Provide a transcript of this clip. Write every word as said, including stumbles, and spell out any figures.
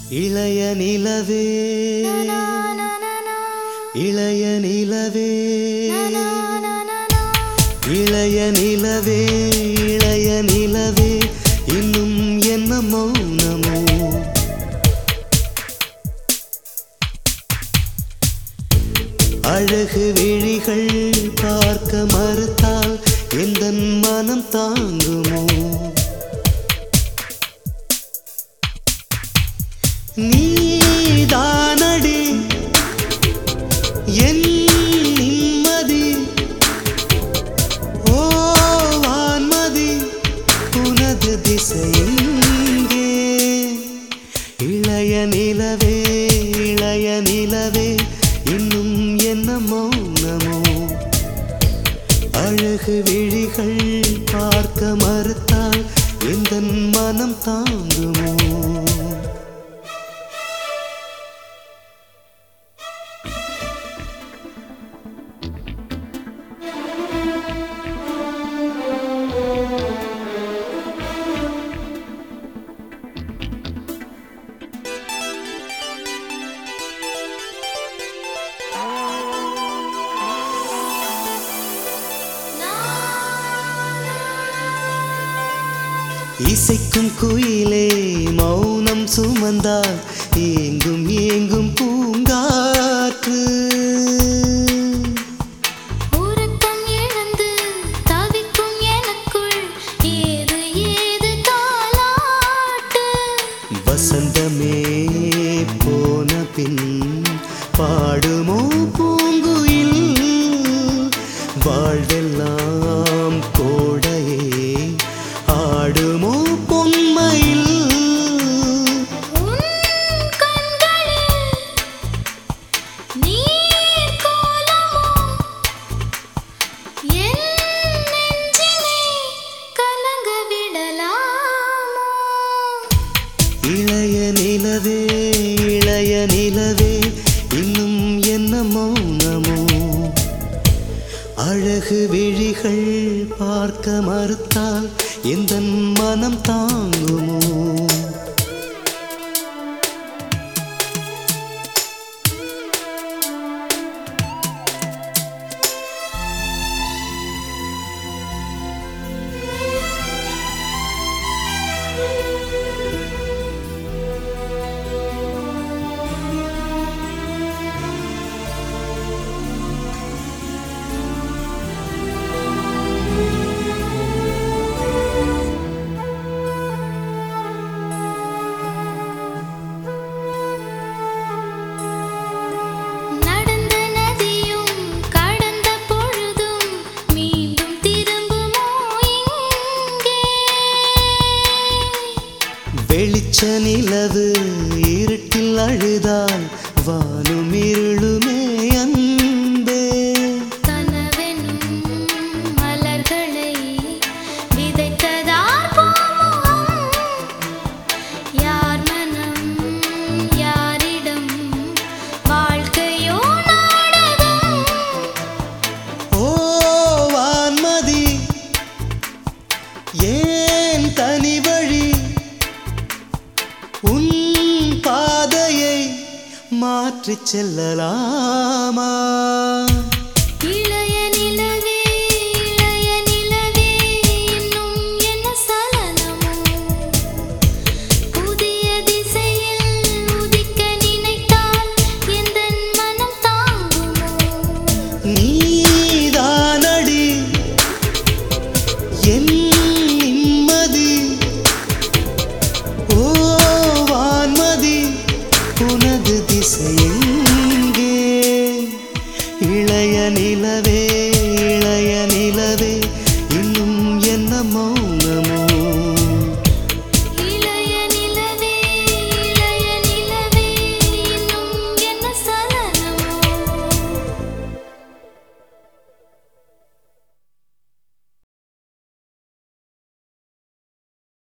இளைய நிலவே இளைய நிலவே இளைய நிலவே இளைய நிலவே இன்னும் என்ன மௌனமோ அழகு விழிகள் பார்க்க மறுத்தால் எந்தன் மனம் தாங்குமோ நீதானடி என் நிம்மதி ஓ வான்மதி உனது திசையெங்கே இளைய நிலவே இளைய நிலவே இன்னும் என்ன மௌனமோ அழகு விழிகள் பார்க்க மறுத்தால் எந்தன் மனம் தாங்குமோ இசைக்கும் குயிலே மௌனம் சுமந்தால் ஏங்கும் ஏங்கும் பூங்காற்று உறக்கம் இழந்து தவிக்கும் எனக்குள் ஏது ஏது தாலாட்டு வசந்தமே போன பின் பாடுமோ பூங்குயில் வாழ்வெல்லாம் கோடையே ஆடுமோ பொன்மையில் உன் கண்களில் நீர் கோலமோ என் நெஞ்சினை கலங்க விடலாமோ இளைய நிலவே இளைய நிலவே இன்னும் என்ன மௌனமோ அழகு விழிகள் பார்க்க மறுத்தால் எந்தன் மனம் தாங்குமோ நடந்த நதியும் கடந்த பொழுதும் மீண்டும் திரும்புமோ இங்கே வெளிச்ச நிலவு இருட்டில் அழுதால் வானும் இருளுமே அன்பே கனவெனும் மலர்களை விதைத்ததார் பூமுகம் யார் மனம் யாரிடம் வாழ்க்கையோ நாடகம் ஓ வான்மதி ஏன் தனி வழி உன் பாதையை மாற்றிச் செல்லலாமா இளைய நிலவே இளைய நிலவே இன்னும் என்ன சலனமோ புதிய திசையில் உதிக்க நினைத்தால் எந்தன் மனம் தாங்குமோ நீதானடி என் நிம்மதி ஓ வான்மதி உனது திசையெங்கே இளைய நிலவே